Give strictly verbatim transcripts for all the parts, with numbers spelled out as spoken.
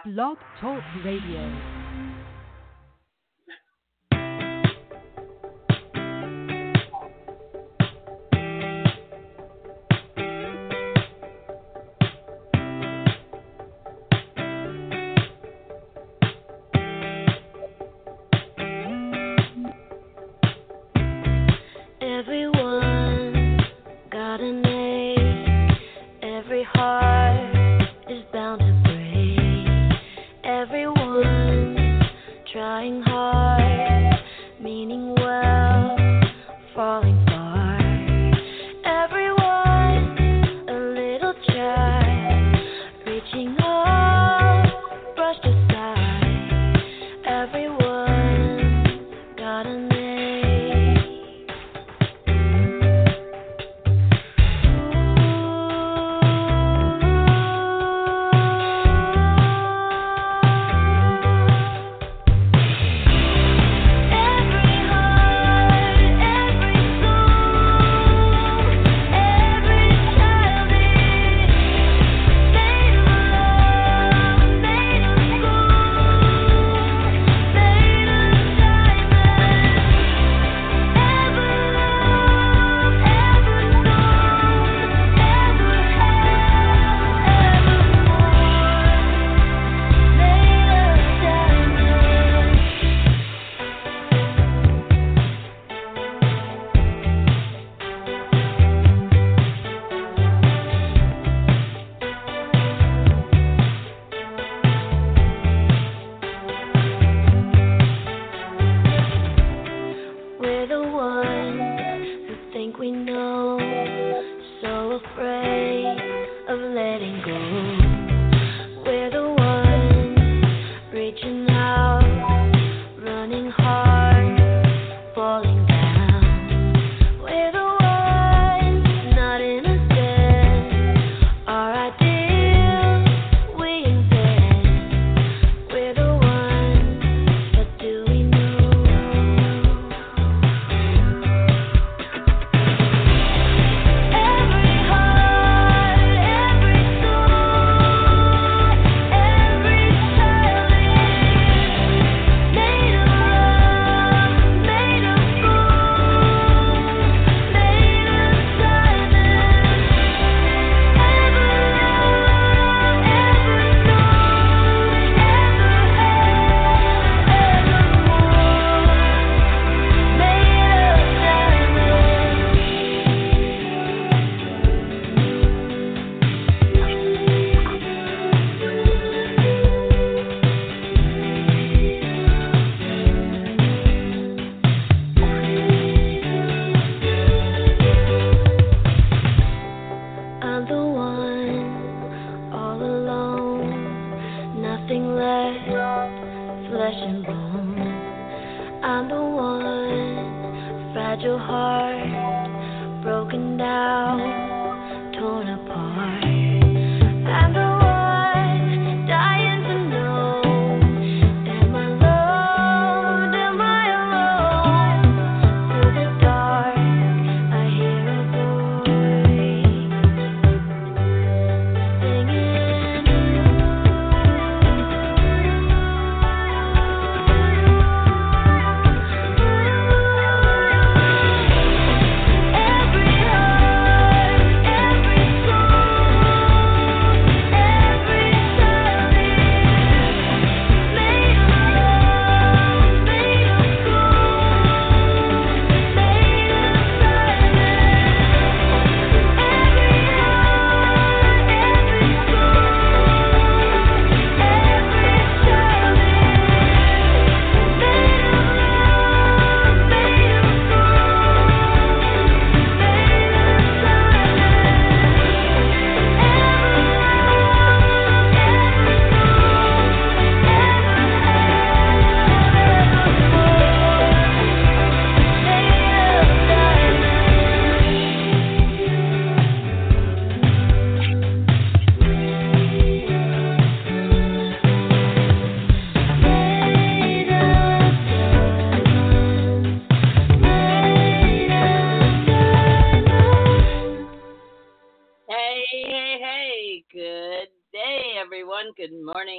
Blog Talk Radio.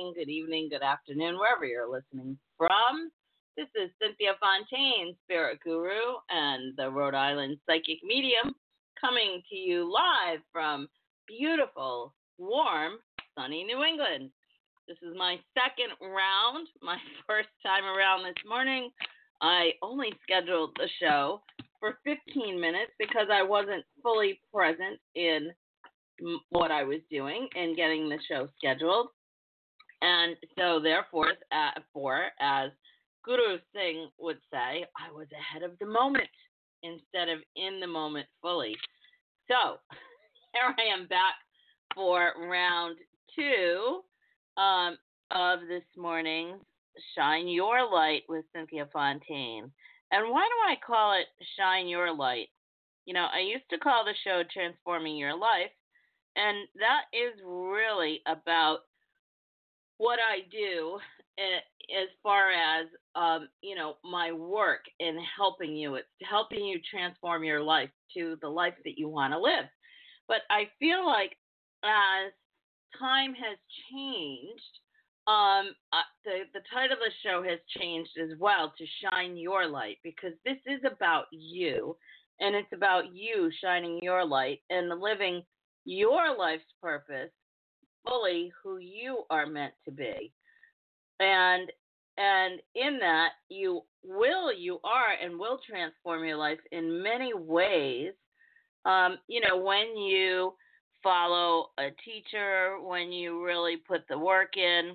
morning, good evening, good afternoon, wherever you're listening from. This is Cynthia Fontaine, Spirit Guru, and the Rhode Island Psychic Medium, coming to you live from beautiful, warm, sunny New England. This is my second round, my first time around this morning. I only scheduled the show for fifteen minutes because I wasn't fully present in what I was doing and getting the show scheduled. And so therefore, uh, for, as Guru Singh would say, I was ahead of the moment instead of in the moment fully. So here I am back for round two um, of this morning's Shine Your Light with Cynthia Fontaine. And why do I call it Shine Your Light? You know, I used to call the show Transforming Your Life, and that is really about what I do as far as, um, you know, my work in helping you. It's helping you transform your life to the life that you want to live. But I feel like as time has changed, um, uh, the, the title of the show has changed as well to Shine Your Light, because this is about you, and it's about you shining your light and living your life's purpose fully, who you are meant to be. And and in that, you will, you are, and will transform your life in many ways. Um, you know, when you follow a teacher, when you really put the work in,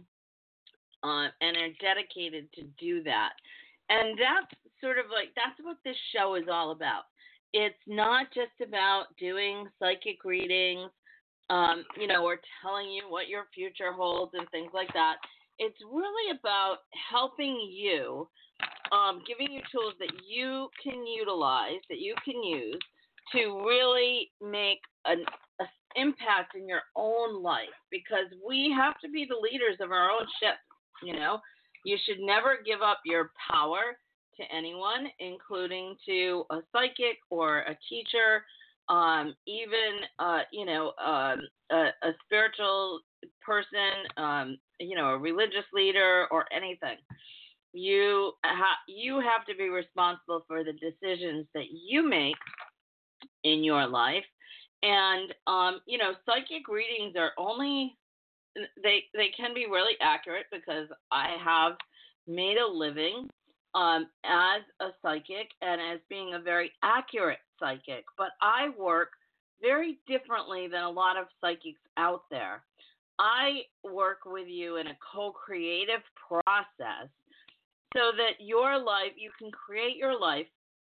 uh, and are dedicated to do that. And that's sort of like, that's what this show is all about. It's not just about doing psychic readings, um, you know, or telling you what your future holds and things like that. It's really about helping you, um, giving you tools that you can utilize, that you can use to really make an a impact in your own life, because we have to be the leaders of our own ship. You know, you should never give up your power to anyone, including to a psychic or a teacher, um, even, uh, you know, um, a, a spiritual person, um, you know, a religious leader or anything. You ha- you have to be responsible for the decisions that you make in your life. And, um, you know, psychic readings are only, they, they can be really accurate because I have made a living um, as a psychic and as being a very accurate psychic. But I work very differently than a lot of psychics out there. I work with you in a co-creative process so that your life, you can create your life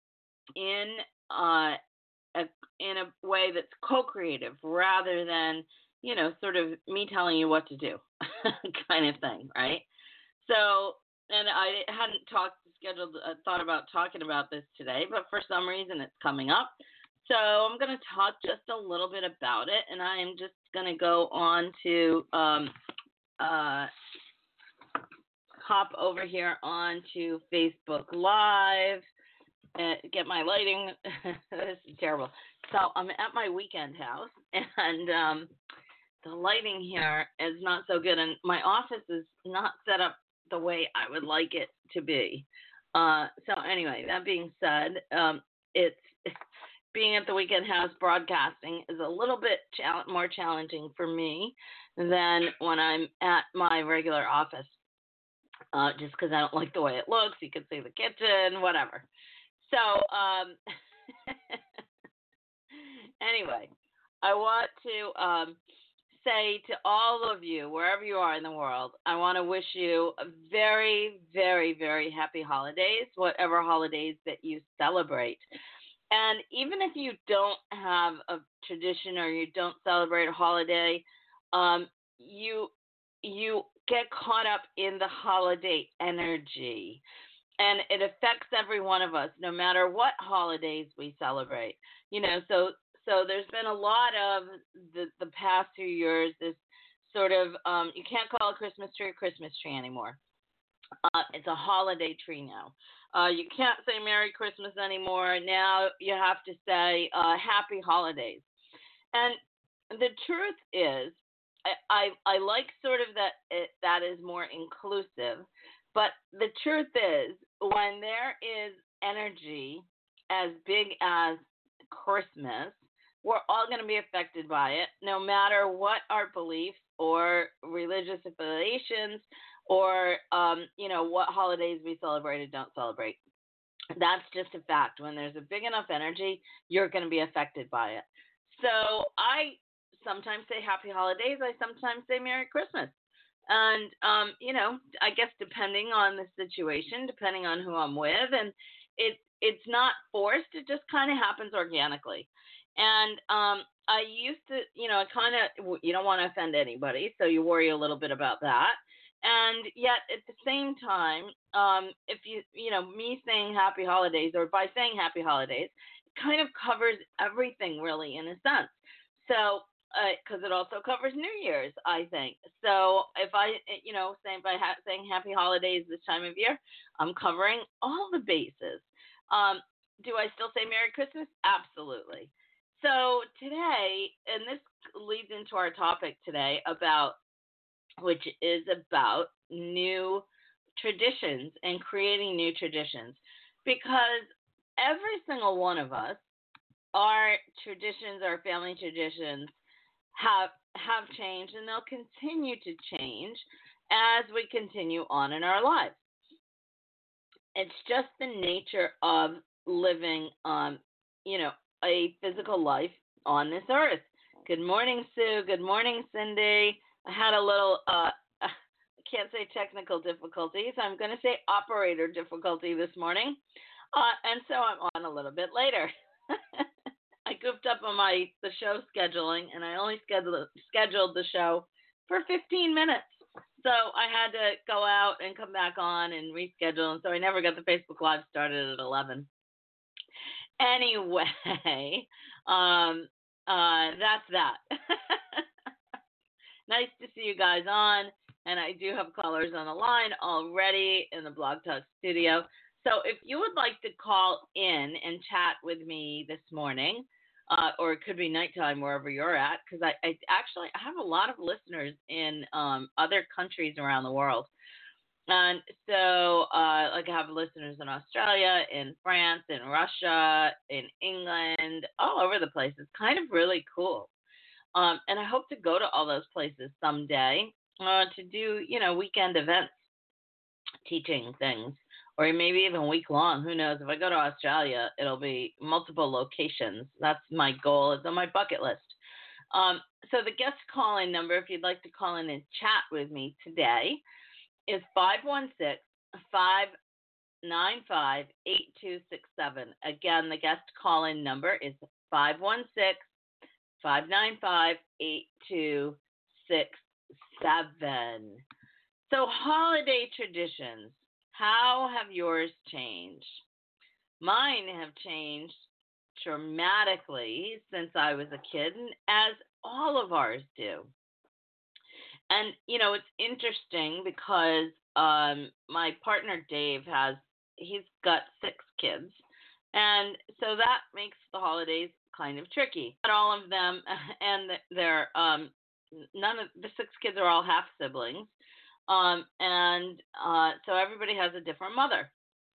in uh, a, in a way that's co-creative rather than, you know, sort of me telling you what to do kind of thing, right? So, and I hadn't talked, scheduled, uh, thought about talking about this today, but for some reason it's coming up. So I'm going to talk just a little bit about it, and I am just going to go on to um, uh, hop over here onto Facebook Live, and get my lighting. This is terrible. So I'm at my weekend house, and um, the lighting here is not so good, and my office is not set up the way I would like it to be. Uh, so anyway, that being said, um, it's being at the weekend house broadcasting is a little bit chal- more challenging for me than when I'm at my regular office, uh, just because I don't like the way it looks. You can see the kitchen, whatever. So um, anyway, I want to um, say to all of you, wherever you are in the world, I want to wish you a very, very, very happy holidays, whatever holidays that you celebrate. And even if you don't have a tradition or you don't celebrate a holiday, um, you you get caught up in the holiday energy. And it affects every one of us, no matter what holidays we celebrate. You know, so so there's been a lot of the, the past few years, this sort of, um, you can't call a Christmas tree a Christmas tree anymore. Uh, it's a holiday tree now. Uh, you can't say Merry Christmas anymore. Now you have to say uh, Happy Holidays. And the truth is, I, I, I like sort of that it, that is more inclusive. But the truth is, when there is energy as big as Christmas, we're all going to be affected by it, no matter what our beliefs or religious affiliations or, um, you know, what holidays we celebrate or don't celebrate. That's just a fact. When there's a big enough energy, you're going to be affected by it. So I sometimes say happy holidays. I sometimes say Merry Christmas. And, um, you know, I guess depending on the situation, depending on who I'm with, and it it's not forced. It just kind of happens organically. And um, I used to, you know, I kind of, you don't want to offend anybody, so you worry a little bit about that. And yet at the same time, um, if you, you know, me saying happy holidays or by saying happy holidays, it kind of covers everything really in a sense. So, because uh, it also covers New Year's, I think. So if I, you know, saying by ha- saying happy holidays this time of year, I'm covering all the bases. Um, do I still say Merry Christmas? Absolutely. So today, and this leads into our topic today about, which is about new traditions and creating new traditions, because every single one of us, our traditions, our family traditions have have changed, and they'll continue to change as we continue on in our lives. It's just the nature of living, um, you know, a physical life on this earth. Good morning, Sue. Good morning, Cindy. I had a little, uh, I can't say technical difficulties. I'm going to say operator difficulty this morning. Uh, and so I'm on a little bit later. I goofed up on my the show scheduling, and I only scheduled scheduled the show for fifteen minutes. So I had to go out and come back on and reschedule, and so I never got the Facebook Live started at eleven. Anyway, um, uh, that's that. Nice to see you guys on, and I do have callers on the line already in the Blog Talk studio. So if you would like to call in and chat with me this morning, uh, or it could be nighttime wherever you're at, because I, I actually I have a lot of listeners in um, other countries around the world. And so, uh, like I have listeners in Australia, in France, in Russia, in England, all over the place. It's kind of really cool. Um, and I hope to go to all those places someday uh, to do, you know, weekend events, teaching things, or maybe even week long. Who knows? If I go to Australia, it'll be multiple locations. That's my goal. It's on my bucket list. Um, so the guest call-in number, if you'd like to call in and chat with me today, is five one six, five nine five, eight two six seven. Again, the guest call-in number is five one six, five nine five, eight two six seven. So holiday traditions, how have yours changed? Mine have changed dramatically since I was a kid, as all of ours do. And, you know, it's interesting because um, my partner Dave has, he's got six kids. And so that makes the holidays kind of tricky. Not all of them, and they're, um, none of the six kids are all half siblings. Um, and uh, so everybody has a different mother.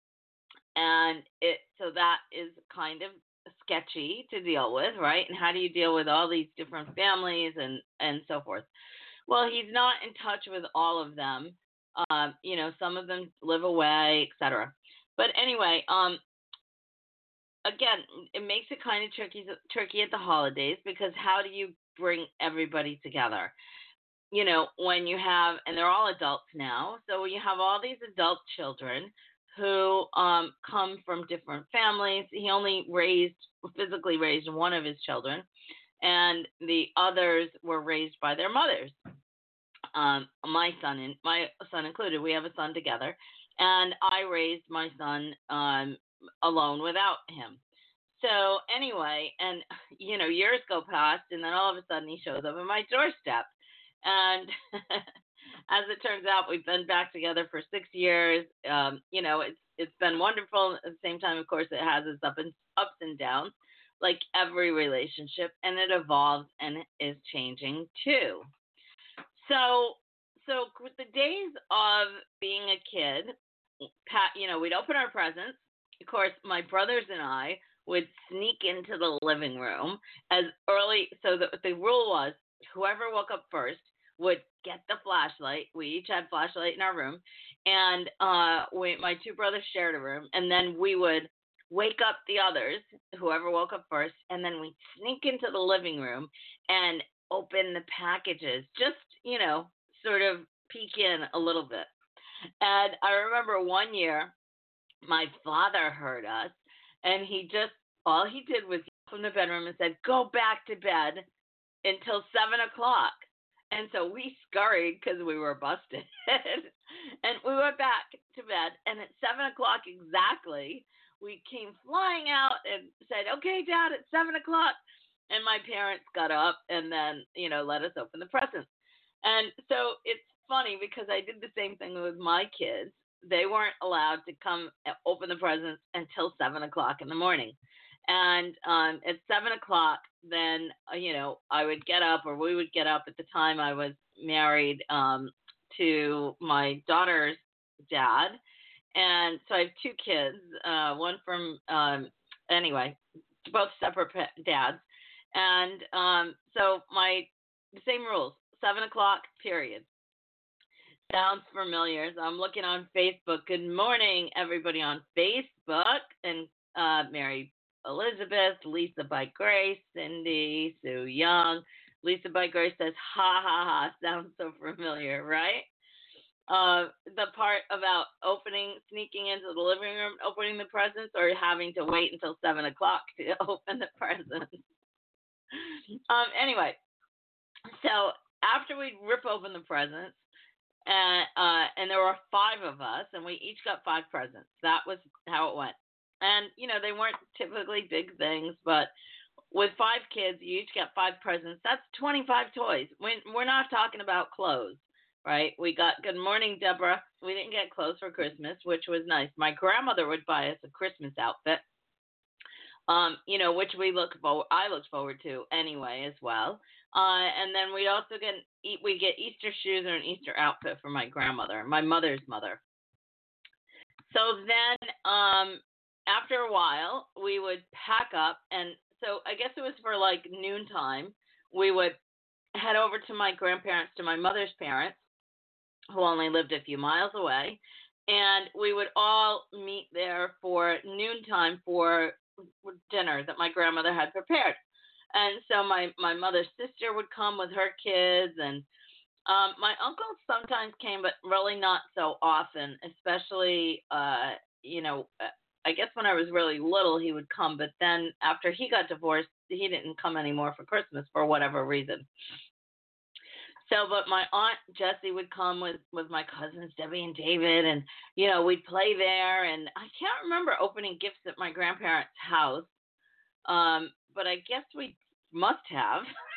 And it so that is kind of sketchy to deal with, right? And how do you deal with all these different families and, and so forth? Well, he's not in touch with all of them. Um, you know, some of them live away, et cetera. But anyway, um, again, it makes it kind of tricky, tricky at the holidays, because how do you bring everybody together? You know, when you have, and they're all adults now, so when you have all these adult children who um, come from different families. He only raised, physically raised one of his children, and the others were raised by their mothers. Um, my son, and my son included, we have a son together, and I raised my son um, alone without him. So anyway, and you know, years go past, and then all of a sudden he shows up at my doorstep, and as it turns out, we've been back together for six years. Um, you know, it's it's been wonderful. At the same time, of course, it has its up and ups and downs, like every relationship, and it evolves and is changing too. So, so with the days of being a kid, Pat, you know, we'd open our presents. Of course, my brothers and I would sneak into the living room as early. So the the rule was, whoever woke up first would get the flashlight. We each had flashlight in our room, and uh, we my two brothers shared a room, and then we would wake up the others, whoever woke up first, and then we'd sneak into the living room and open the packages. Just you know, sort of peek in a little bit. And I remember one year, my father heard us, and he just, all he did was yell from the bedroom and said, "Go back to bed until seven o'clock." And so we scurried because we were busted. And we went back to bed. And at seven o'clock exactly, we came flying out and said, "Okay, Dad, it's seven o'clock." And my parents got up and then, you know, let us open the presents. And so it's funny because I did the same thing with my kids. They weren't allowed to come open the presents until seven o'clock in the morning. And um, at seven o'clock, then, uh, you know, I would get up, or we would get up. At the time I was married um, to my daughter's dad. And so I have two kids, uh, one from, um, anyway, both separate dads. And um, so my, the same rules, seven o'clock, period. Sounds familiar. So I'm looking on Facebook. Good morning, everybody on Facebook. And uh, Mary Elizabeth, Lisa by Grace, Cindy, Sue Young. Lisa by Grace says, "Ha ha ha." Sounds so familiar, right? Uh, the part about opening, sneaking into the living room, opening the presents, or having to wait until seven o'clock to open the presents. um. Anyway, so after we rip open the presents, and uh, and there were five of us, and we each got five presents. That was how it went. And you know, they weren't typically big things, but with five kids, you each got five presents. That's twenty-five toys. We, we're not talking about clothes, right? We got Good Morning, Deborah. We didn't get clothes for Christmas, which was nice. My grandmother would buy us a Christmas outfit, um, you know, which we look forward, I looked forward to anyway as well. Uh, and then we also get we get Easter shoes or an Easter outfit for my grandmother, my mother's mother. So then, um, after a while, we would pack up, and so I guess it was for like noontime. We would head over to my grandparents, to my mother's parents, who only lived a few miles away, and we would all meet there for noontime for dinner that my grandmother had prepared. And so my, my mother's sister would come with her kids, and um, my uncle sometimes came, but really not so often, especially, uh, you know, I guess when I was really little, he would come, but then after he got divorced, he didn't come anymore for Christmas for whatever reason. So, but my aunt Jessie would come with, with my cousins, Debbie and David, and, you know, we'd play there. And I can't remember opening gifts at my grandparents' house, um, but I guess we must have.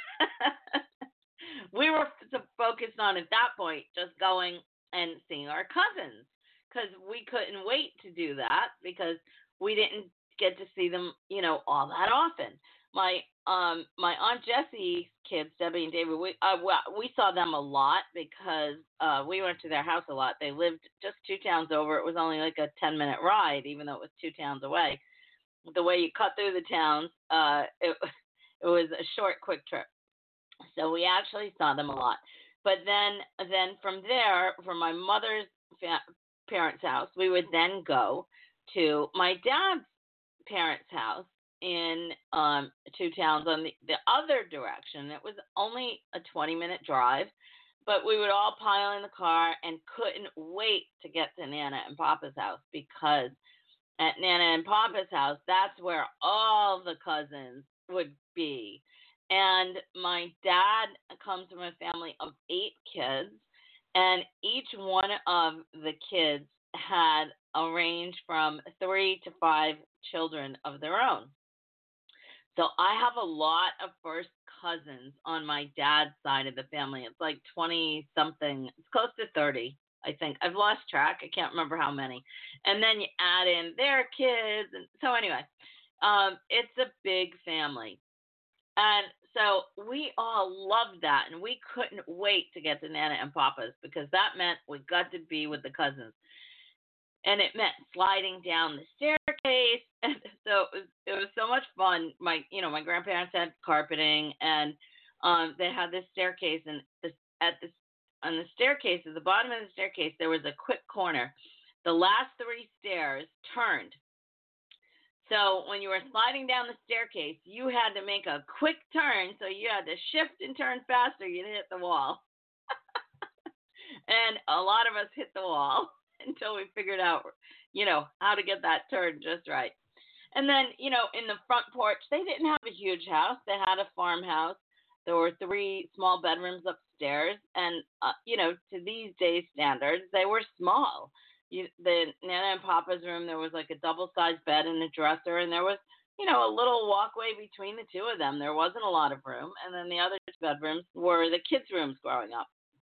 We were focused on, at that point, just going and seeing our cousins, because we couldn't wait to do that because we didn't get to see them, you know, all that often. My um my Aunt Jessie's kids, Debbie and David, we uh, we saw them a lot because uh, we went to their house a lot. They lived just two towns over. It was only like a ten minute ride, even though it was two towns away. The way you cut through the towns, uh, it it was a short, quick trip. So we actually saw them a lot. But then then from there, from my mother's fa- parents' house, we would then go to my dad's parents' house in um, two towns on the, the other direction. It was only a twenty minute drive, but we would all pile in the car and couldn't wait to get to Nana and Papa's house, because at Nana and Papa's house, that's where all the cousins would be. And my dad comes from a family of eight kids, and each one of the kids had a range from three to five children of their own. So I have a lot of first cousins on my dad's side of the family. It's like twenty something. It's close to thirty, I think. I've lost track. I can't remember how many. And then you add in their kids. And so anyway, um, it's a big family. And so we all loved that, and we couldn't wait to get to Nana and Papa's because that meant we got to be with the cousins, and it meant sliding down the staircase. And so it was, it was so much fun. My, you know, my grandparents had carpeting, and um, they had this staircase, and this, at this on the staircase, at the bottom of the staircase, there was a quick corner. The last three stairs turned. So when you were sliding down the staircase, you had to make a quick turn. So you had to shift and turn faster. You'd hit the wall. And a lot of us hit the wall until we figured out, you know, how to get that turn just right. And then, you know, in the front porch, they didn't have a huge house. They had a farmhouse. There were three small bedrooms upstairs. And, uh, you know, to these days' standards, they were small. You, the Nana and Papa's room, there was like a double-sized bed and a dresser, and there was, you know, a little walkway between the two of them. There wasn't a lot of room. And then the other bedrooms were the kids' rooms growing up.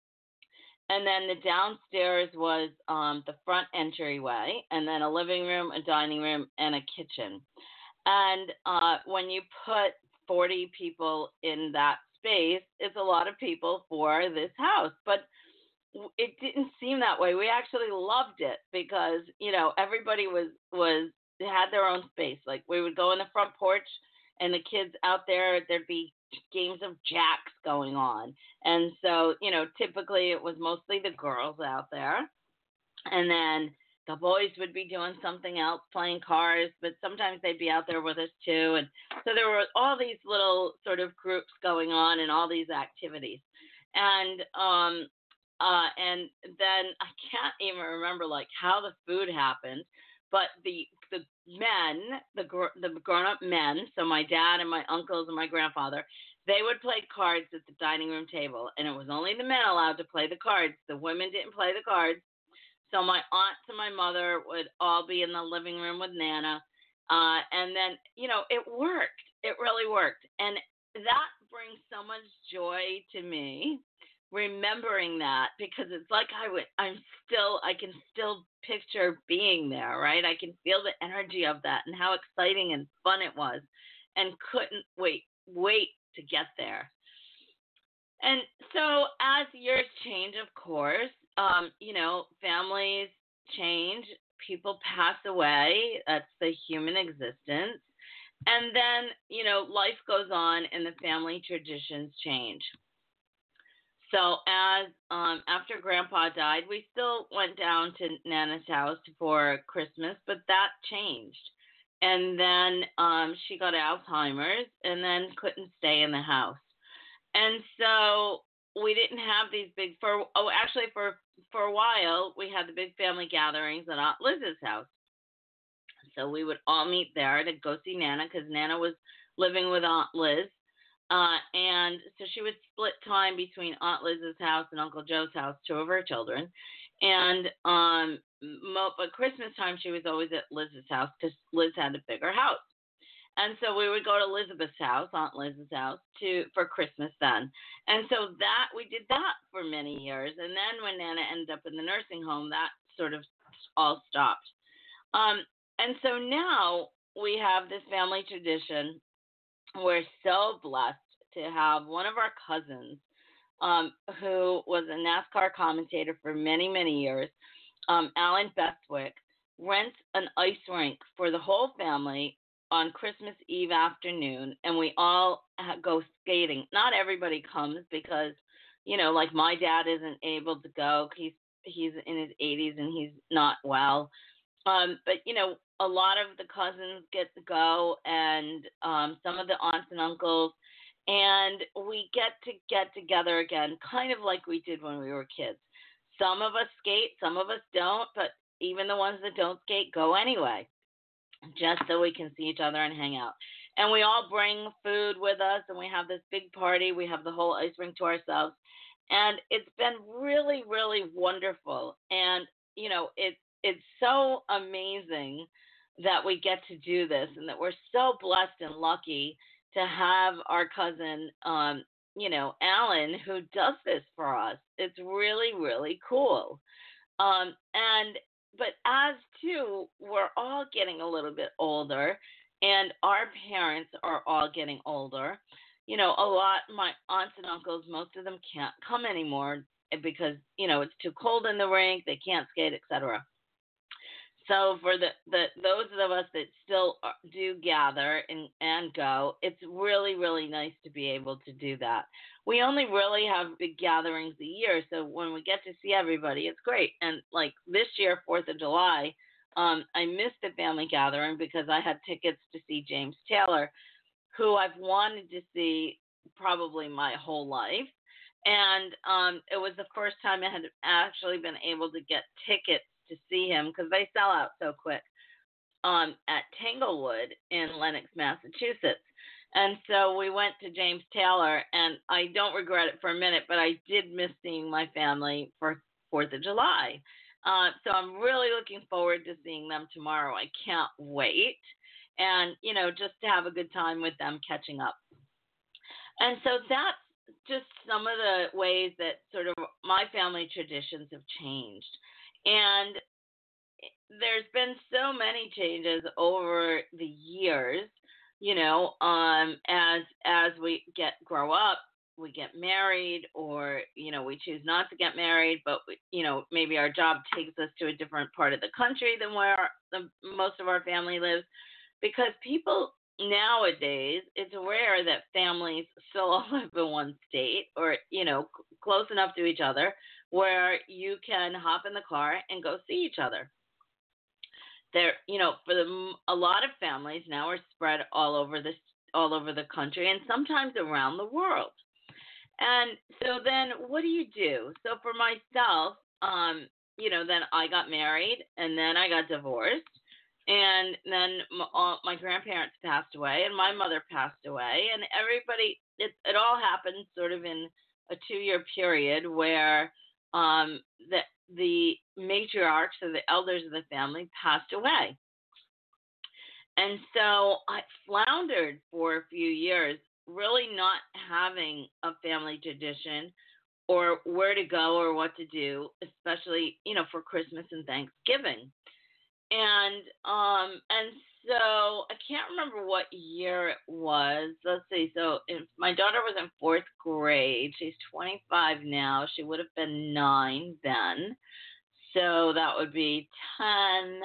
And then the downstairs was um, the front entryway, and then a living room, a dining room, and a kitchen. And uh, when you put forty people in that space, it's a lot of people for this house. But it didn't seem that way. We actually loved it because, you know, everybody was, was had their own space. Like we would go in the front porch, and the kids out there, there'd be games of jacks going on. And so, you know, typically it was mostly the girls out there. And then the boys would be doing something else, playing cards, but sometimes they'd be out there with us too. And so there were all these little sort of groups going on and all these activities. And, um, uh, and then I can't even remember like how the food happened, but the the men, the gr- the grown-up men, so my dad and my uncles and my grandfather, they would play cards at the dining room table, and it was only the men allowed to play the cards. The women didn't play the cards. So my aunts and my mother would all be in the living room with Nana, uh, and then, you know, it worked. It really worked, and that brings so much joy to me, remembering that, because it's like I would, I'm still, I can still picture being there, right? I can feel the energy of that and how exciting and fun it was, and couldn't wait, wait to get there. And so as years change, of course, um, you know, families change, people pass away. That's the human existence. And then, you know, life goes on and the family traditions change. So as um, after Grandpa died, we still went down to Nana's house for Christmas, but that changed. And then um, she got Alzheimer's and then couldn't stay in the house. And so we didn't have these big, for oh, actually for, for a while, we had the big family gatherings at Aunt Liz's house. So we would all meet there to go see Nana because Nana was living with Aunt Liz. Uh, and so she would split time between Aunt Liz's house and Uncle Joe's house, two of her children. And um, mo- but Christmas time, she was always at Liz's house because Liz had a bigger house. And so we would go to Elizabeth's house, Aunt Liz's house, to for Christmas then. And so that we did that for many years. And then when Nana ended up in the nursing home, that sort of all stopped. Um, and so now we have this family tradition. We're so blessed to have one of our cousins um, who was a NASCAR commentator for many, many years, um, Alan Bestwick, rents an ice rink for the whole family on Christmas Eve afternoon, and we all go skating. Not everybody comes because, you know, like my dad isn't able to go. He's he's in his eighties and he's not well. Um, but, you know, a lot of the cousins get to go, and um, some of the aunts and uncles, and we get to get together again, kind of like we did when we were kids. Some of us skate, some of us don't, but even the ones that don't skate go anyway, just so we can see each other and hang out. And we all bring food with us, and we have this big party. We have the whole ice rink to ourselves, and it's been really, really wonderful. And, you know, it's it's so amazing that we get to do this and that we're so blessed and lucky to have our cousin, um, you know, Alan, who does this for us. It's really, really cool. Um, and, but as too, we're all getting a little bit older, and our parents are all getting older. you know, a lot, my aunts and uncles, most of them can't come anymore because, you know, it's too cold in the rink, they can't skate, et cetera. So for the, the those of us that still do gather and, and go, it's really, really nice to be able to do that. We only really have big gatherings a year, so when we get to see everybody, it's great. And like this year, fourth of July, um, I missed the family gathering because I had tickets to see James Taylor, who I've wanted to see probably my whole life. And um, it was the first time I had actually been able to get tickets to see him because they sell out so quick um, at Tanglewood in Lenox, Massachusetts. And so we went to James Taylor, and I don't regret it for a minute, but I did miss seeing my family for fourth of July. Uh, so I'm really looking forward to seeing them tomorrow. I can't wait. And, you know, just to have a good time with them catching up. And so that's just some of the ways that sort of my family traditions have changed. And there's been so many changes over the years, you know, um, as as we get grow up, we get married, or you know, we choose not to get married, but we, you know, maybe our job takes us to a different part of the country than where the, most of our family lives, because people nowadays, it's rare that families still all live in one state or, you know, c- close enough to each other where you can hop in the car and go see each other. There, you know, for the a lot of families now are spread all over this all over the country and sometimes around the world. And so then what do you do? So for myself, um, you know, then I got married and then I got divorced. And then my, all, my grandparents passed away and my mother passed away. And everybody, it, it all happened sort of in a two year period where um, the, the matriarchs or the elders of the family passed away. And so I floundered for a few years, really not having a family tradition or where to go or what to do, especially, you know, for Christmas and Thanksgiving. And um and so I can't remember what year it was. Let's see. So if my daughter was in fourth grade. She's twenty-five now. She would have been nine then. So that would be ten,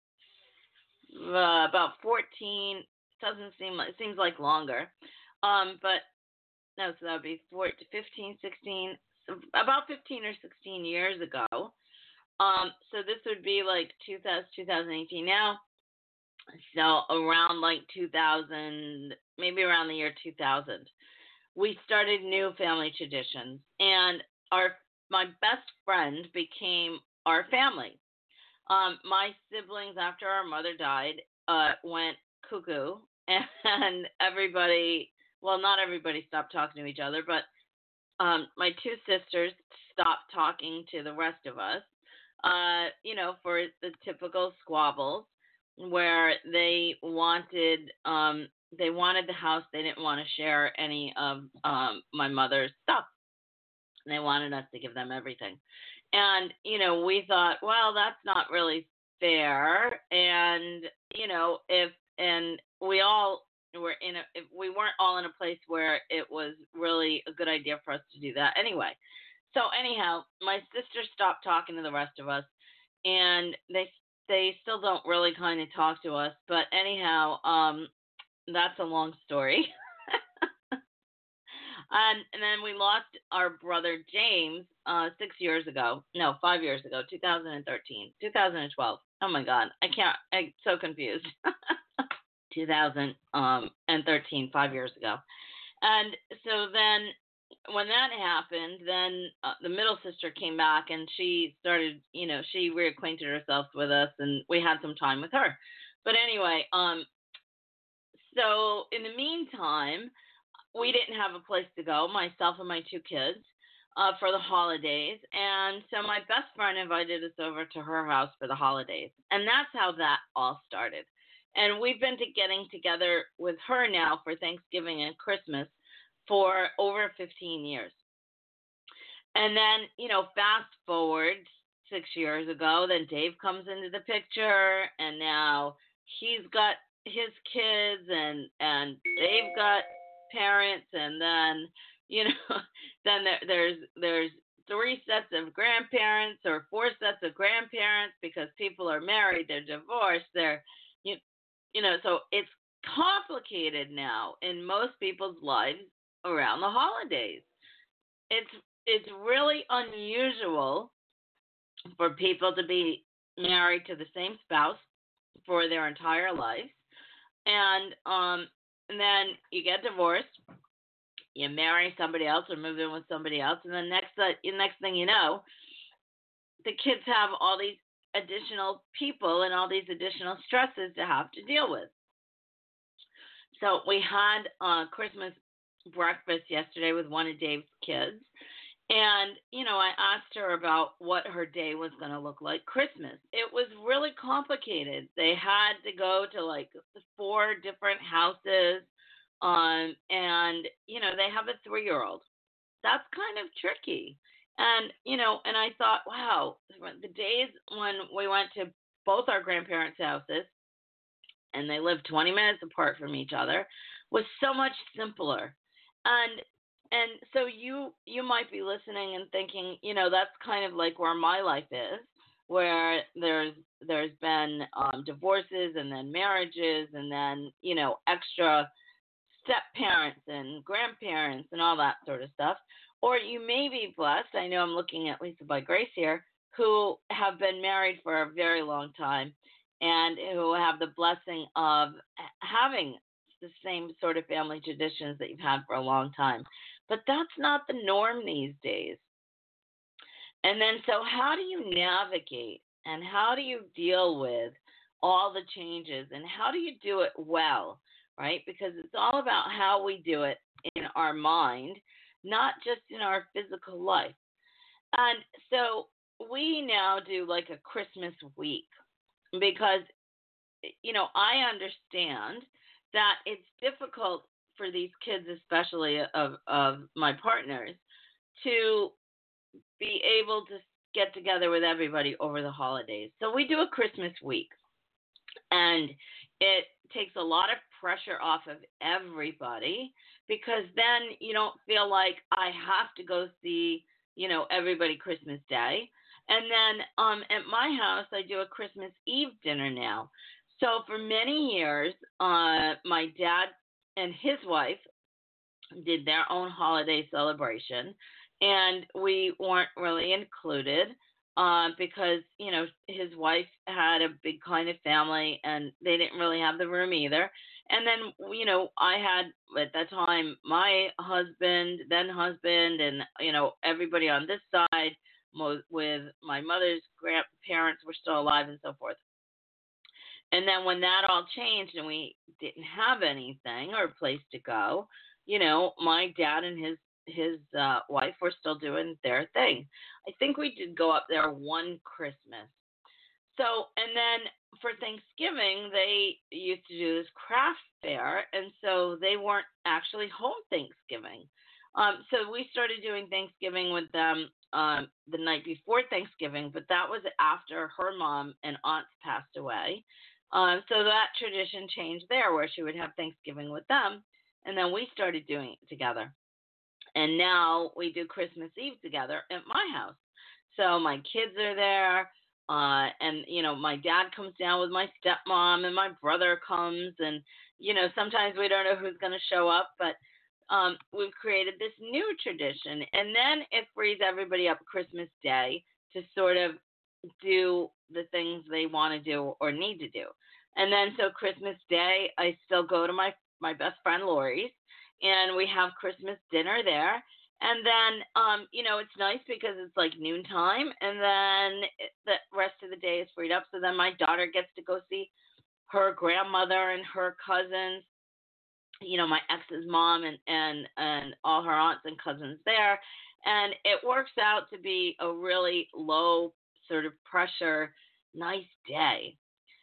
uh, about fourteen. Doesn't seem like, it seems like longer. Um, but no, so that would be fourteen, fifteen, sixteen, so about fifteen or sixteen years ago. Um, so this would be like two thousand, two thousand eighteen now. So around like two thousand, maybe around the year two thousand, we started new family traditions, and our my best friend became our family. Um, my siblings, after our mother died, uh, went cuckoo, and everybody, well, not everybody stopped talking to each other, but um, my two sisters stopped talking to the rest of us, uh, you know, for the typical squabbles where they wanted um, they wanted the house. They didn't want to share any of um, my mother's stuff. They wanted us to give them everything. And, you know, we thought, well, that's not really fair. And, you know, if, and we all were in a, if we weren't all in a place where it was really a good idea for us to do that anyway. So anyhow, my sister stopped talking to the rest of us, and they they still don't really kind of talk to us. But anyhow, um, that's a long story. And, and then we lost our brother James uh, six years ago. No, five years ago, two thousand thirteen, two thousand twelve. Oh my God, I can't. I'm so confused. two thousand thirteen, five years ago. And so then when that happened, then uh, the middle sister came back and she started, you know, she reacquainted herself with us and we had some time with her. But anyway, um, so in the meantime, we didn't have a place to go, myself and my two kids, uh, for the holidays. And so my best friend invited us over to her house for the holidays. And that's how that all started. And we've been to getting together with her now for Thanksgiving and Christmas for over fifteen years. And then, you know, fast forward six years ago, then Dave comes into the picture, and now he's got his kids, and and they've got parents, and then you know, then there, there's there's three sets of grandparents or four sets of grandparents because people are married, they're divorced, they're you, you know, so it's complicated now in most people's lives around the holidays. It's it's really unusual for people to be married to the same spouse for their entire life, and um, and then you get divorced, you marry somebody else or move in with somebody else, and then next uh, next thing you know, the kids have all these additional people and all these additional stresses to have to deal with. So we had uh, Christmas breakfast yesterday with one of Dave's kids, and you know I asked her about what her day was going to look like Christmas. It was really complicated. They had to go to like four different houses, um, and you know they have a three-year-old. That's kind of tricky. And you know, and I thought, wow, the days when we went to both our grandparents' houses, and they lived twenty minutes apart from each other, was so much simpler. And and so you you might be listening and thinking, you know, that's kind of like where my life is, where there's there's been um, divorces and then marriages and then you know extra step parents and grandparents and all that sort of stuff. Or you may be blessed. I know I'm looking at Lisa by Grace here, who have been married for a very long time and who have the blessing of having the same sort of family traditions that you've had for a long time. But that's not the norm these days. And then, so how do you navigate and how do you deal with all the changes and how do you do it well, right? Because it's all about how we do it in our mind, not just in our physical life. And so we now do like a Christmas week because, you know, I understand that it's difficult for these kids, especially of, of my partners, to be able to get together with everybody over the holidays. So we do a Christmas week, and it takes a lot of pressure off of everybody because then you don't feel like I have to go see, you know, everybody Christmas Day. And then um, at my house, I do a Christmas Eve dinner now. So for many years, uh, my dad and his wife did their own holiday celebration, and we weren't really included uh, because, you know, his wife had a big kind of family, and they didn't really have the room either. And then, you know, I had, at that time, my husband, then husband, and, you know, everybody on this side with my mother's grandparents were still alive and so forth. And then when that all changed and we didn't have anything or a place to go, you know, my dad and his his uh, wife were still doing their thing. I think we did go up there one Christmas. So, and then for Thanksgiving, they used to do this craft fair, and so they weren't actually home Thanksgiving. Um, so we started doing Thanksgiving with them um, the night before Thanksgiving, but that was after her mom and aunts passed away. Um, so that tradition changed there, where she would have Thanksgiving with them, and then we started doing it together. And now we do Christmas Eve together at my house. So my kids are there, uh, and, you know, my dad comes down with my stepmom, and my brother comes, and, you know, sometimes we don't know who's going to show up, but um, we've created this new tradition. And then it frees everybody up Christmas Day to sort of do the things they want to do or need to do. And then so Christmas Day, I still go to my, my best friend Lori's, and we have Christmas dinner there. And then, um, you know, it's nice because it's like noontime, and then the rest of the day is freed up. So then my daughter gets to go see her grandmother and her cousins, you know, my ex's mom and, and, and all her aunts and cousins there. And it works out to be a really low sort of pressure, nice day.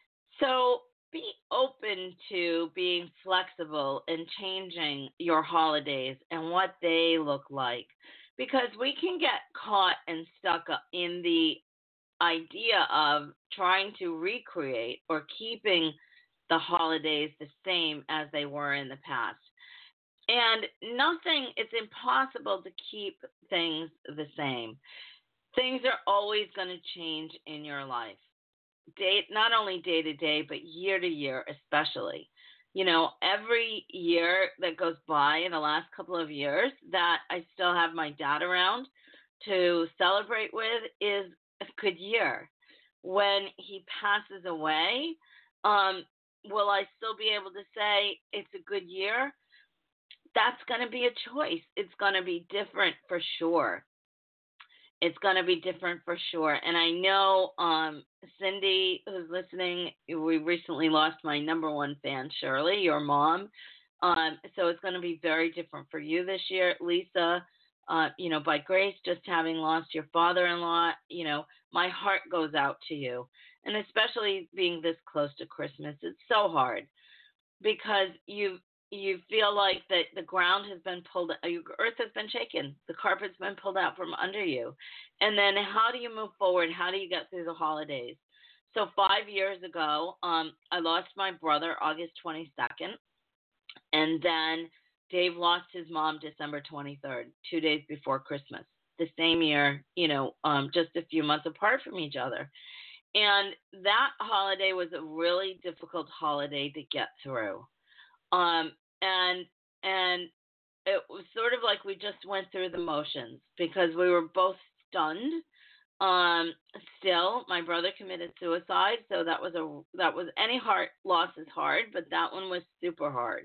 So be open to being flexible and changing your holidays and what they look like, because we can get caught and stuck in the idea of trying to recreate or keeping the holidays the same as they were in the past. And nothing, it's impossible to keep things the same. Things are always going to change in your life, day, not only day to day, but year to year, especially. You know, every year that goes by in the last couple of years that I still have my dad around to celebrate with is a good year. When he passes away, um, will I still be able to say it's a good year? That's going to be a choice. It's going to be different for sure. It's going to be different for sure. And I know um, Cindy, who's listening, we recently lost my number one fan, Shirley, your mom. Um, so it's going to be very different for you this year. Lisa, uh, you know, by grace, just having lost your father-in-law, you know, my heart goes out to you. And especially being this close to Christmas, it's so hard because you you feel like that the ground has been pulled, your earth has been shaken, the carpet's been pulled out from under you. And then how do you move forward? How do you get through the holidays? So five years ago, um, I lost my brother August twenty-second, and then Dave lost his mom December twenty-third, two days before Christmas. The same year, you know, um, just a few months apart from each other. And that holiday was a really difficult holiday to get through. Um, and and it was sort of like we just went through the motions because we were both stunned. Um, still, my brother committed suicide, so that was a that was any heart loss is hard, but that one was super hard.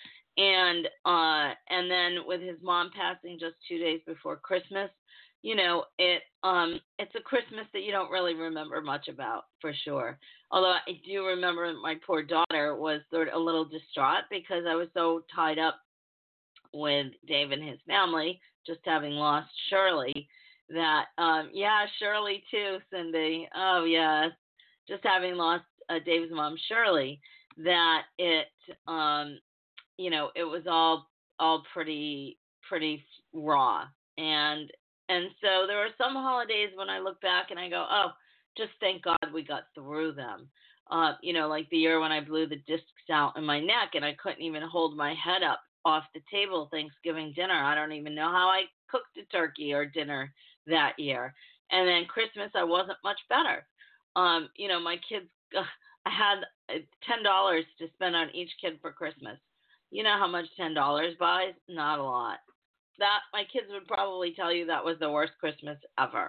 And uh, and then with his mom passing just two days before Christmas, you know, it um it's a Christmas that you don't really remember much about for sure. Although I do remember my poor daughter was sort of a little distraught because I was so tied up with Dave and his family, just having lost Shirley, that um yeah, Shirley too, Cindy. Oh yeah, just having lost uh, Dave's mom, Shirley, that it um you know, it was all all pretty pretty raw. And and so there were some holidays when I look back and I go, oh, just thank God we got through them. Uh, you know, like the year when I blew the discs out in my neck and I couldn't even hold my head up off the table Thanksgiving dinner. I don't even know how I cooked a turkey or dinner that year. And then Christmas, I wasn't much better. Um, you know, my kids, I had ten dollars to spend on each kid for Christmas. You know how much ten dollars buys? Not a lot. That my kids would probably tell you that was the worst Christmas ever.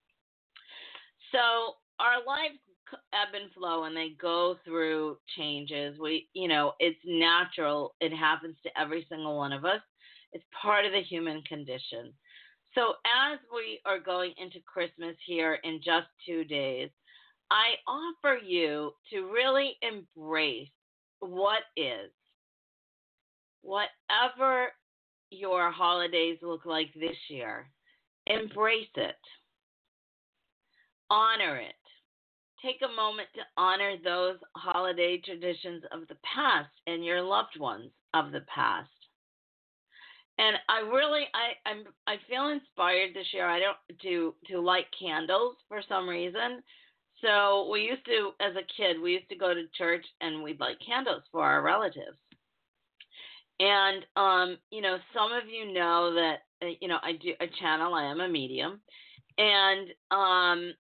So our lives ebb and flow and they go through changes. We, you know, it's natural. It happens to every single one of us. It's part of the human condition. So as we are going into Christmas here in just two days, I offer you to really embrace what is. Whatever your holidays look like this year, embrace it. Honor it. Take a moment to honor those holiday traditions of the past and your loved ones of the past. And I really, I, I'm, I feel inspired this year. I don't to to light candles for some reason. So we used to, as a kid, we used to go to church and we'd light candles for our relatives. And um, you know, some of you know that uh, you know I do a channel. I am a medium, and um,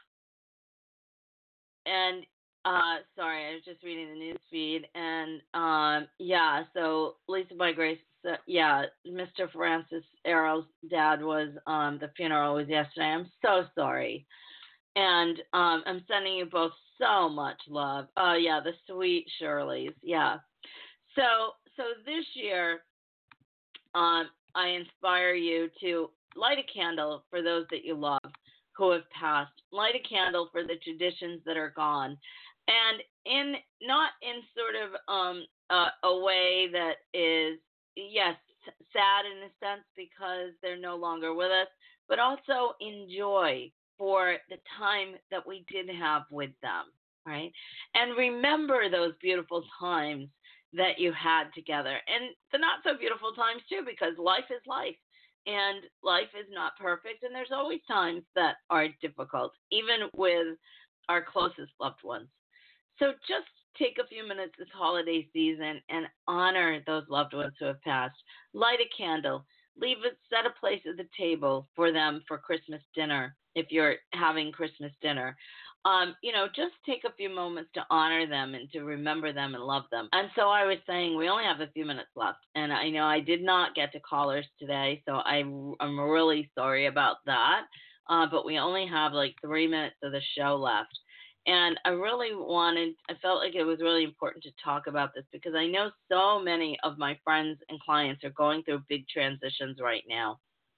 and uh, sorry, I was just reading the news feed, and um, yeah. So Lisa by Grace, uh, yeah, Mister Francis Arrow's dad was um, the funeral was yesterday. I'm so sorry, and um, I'm sending you both so much love. Oh yeah, the sweet Shirleys, yeah. So so this year, um, I inspire you to light a candle for those that you love who have passed. Light a candle for the traditions that are gone, and in not in sort of um, uh, a way that is yes sad in a sense because they're no longer with us, but also enjoy for the time that we did have with them, right? And remember those beautiful times that you had together, and the not so beautiful times too, because life is life, and life is not perfect, and there's always times that are difficult, even with our closest loved ones. So just take a few minutes this holiday season and honor those loved ones who have passed. Light a candle. Leave it, set a place at the table for them for Christmas dinner if you're having Christmas dinner. Um, you know, just take a few moments to honor them and to remember them and love them. And so I was saying we only have a few minutes left, and I know I did not get to callers today, so I, I'm really sorry about that. Uh, but we only have like three minutes of the show left. And I really wanted, I felt like it was really important to talk about this because I know so many of my friends and clients are going through big transitions right now.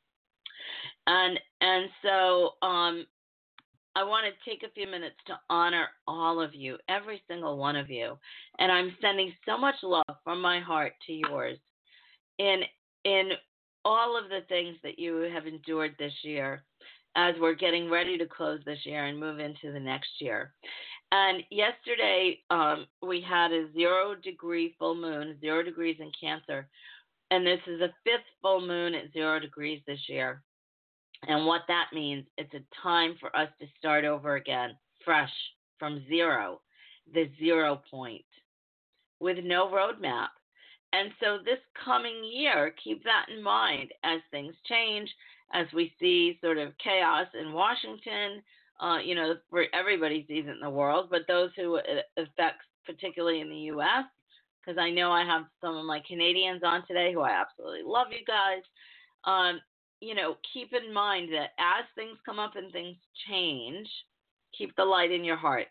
And and so um, I want to take a few minutes to honor all of you, every single one of you. And I'm sending so much love from my heart to yours in in all of the things that you have endured this year as we're getting ready to close this year and move into the next year. And yesterday, um, we had a zero degree full moon, zero degrees in Cancer. And this is the fifth full moon at zero degrees this year. And what that means, it's a time for us to start over again, fresh from zero, the zero point, with no roadmap. And so this coming year, keep that in mind as things change, as we see sort of chaos in Washington, uh, you know, for everybody sees it in the world, but those who it affects, particularly in the U S, because I know I have some of my Canadians on today who I absolutely love you guys. Um, you know, keep in mind that as things come up and things change, keep the light in your heart.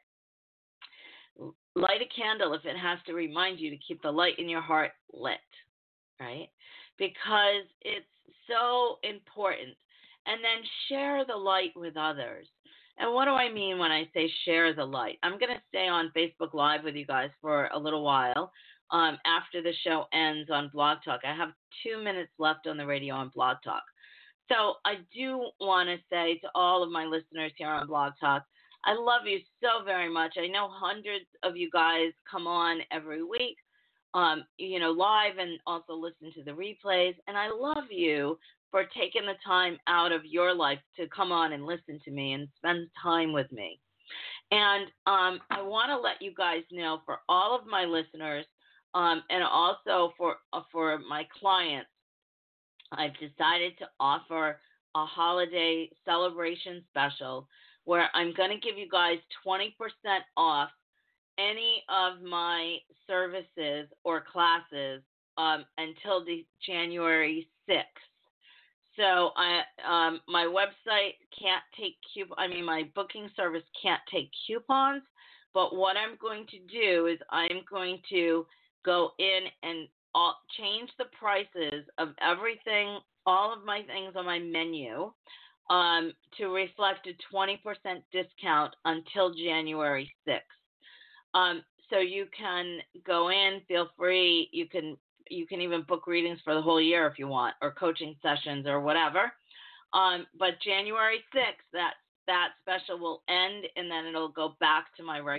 Light a candle if it has to remind you to keep the light in your heart lit, right? Because it's so important. And then share the light with others. And what do I mean when I say share the light? I'm going to stay on Facebook Live with you guys for a little while um, after the show ends on Blog Talk. I have two minutes left on the radio on Blog Talk. So I do want to say to all of my listeners here on Blog Talk, I love you so very much. I know hundreds of you guys come on every week, um, you know, live and also listen to the replays. And I love you for taking the time out of your life to come on and listen to me and spend time with me. And um, I want to let you guys know, for all of my listeners um, and also for uh, for my clients, I've decided to offer a holiday celebration special where I'm going to give you guys twenty percent off any of my services or classes um, until the January sixth. So I, um, my website can't take coupons. I mean, my booking service can't take coupons. But what I'm going to do is I'm going to go in and all, change the prices of everything, all of my things on my menu, um, to reflect a twenty percent discount until January sixth. Um, so you can go in, feel free. You can you can even book readings for the whole year if you want, or coaching sessions or whatever. Um, but January sixth, that that special will end, and then it'll go back to my regular.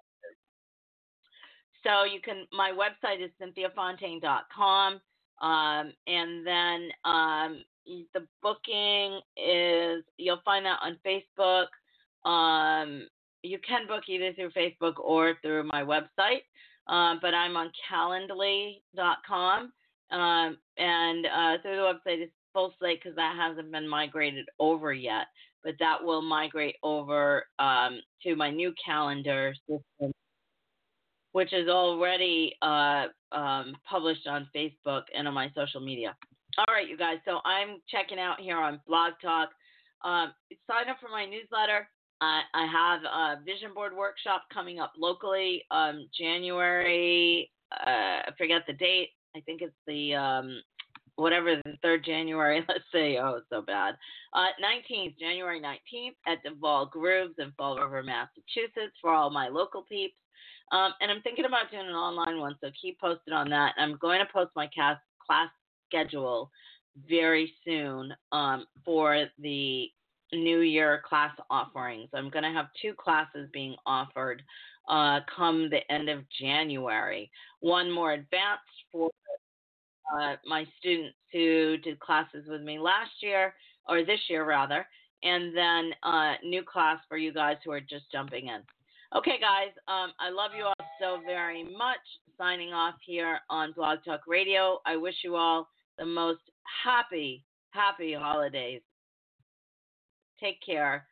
So you can. My website is cynthia fontaine dot com, um, and then um, the booking is, you'll find that on Facebook. Um, you can book either through Facebook or through my website, uh, but I'm on calendly dot com, um, and uh, through the website is full slate because that hasn't been migrated over yet, but that will migrate over um, to my new calendar system, which is already uh, um, published on Facebook and on my social media. All right, you guys. So I'm checking out here on Blog Talk. Um, sign up for my newsletter. Uh, I have a vision board workshop coming up locally, um, January. Uh, I forget the date. I think it's the um, whatever the third January. Let's say, oh, it's so bad. Uh, nineteenth, January nineteenth at Duval Grooves in Fall River, Massachusetts, for all my local peeps. Um, and I'm thinking about doing an online one, so keep posted on that. I'm going to post my class class schedule very soon um, for the New Year class offerings. I'm going to have two classes being offered uh, come the end of January. One more advanced for uh, my students who did classes with me last year, or this year rather, and then a uh, new class for you guys who are just jumping in. Okay, guys, um, I love you all so very much. Signing off here on Blog Talk Radio. I wish you all the most happy, happy holidays. Take care.